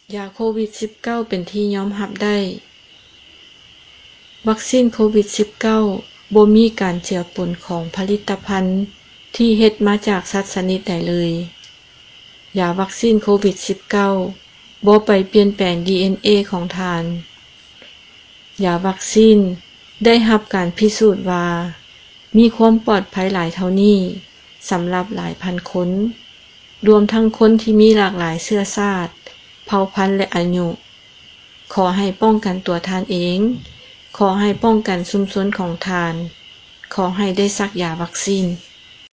ยาโควิด -19 เป็นที่ยอมรับได้ วัคซีนโควิด -19 บ่มีการเจือปนของผลิตภัณฑ์ที่เฮ็ดมาจากสัตว์ชนิดใดเลย ยาวัคซีนโควิด -19 บ่ไปเปลี่ยนแปลง DNA ของท่าน ยาวัคซีนได้รับการพิสูจน์ว่ามีความปลอดภัยหลายเท่านี้สำหรับหลายพันคน รวมทั้งคนที่มีหลากหลายเชื้อชาติ เผ่าพันธุ์และอายุ ขอให้ป้องกันตัวท่านเอง ขอให้ป้องกันชุมชนของท่าน ขอให้ได้ซักยาวัคซีน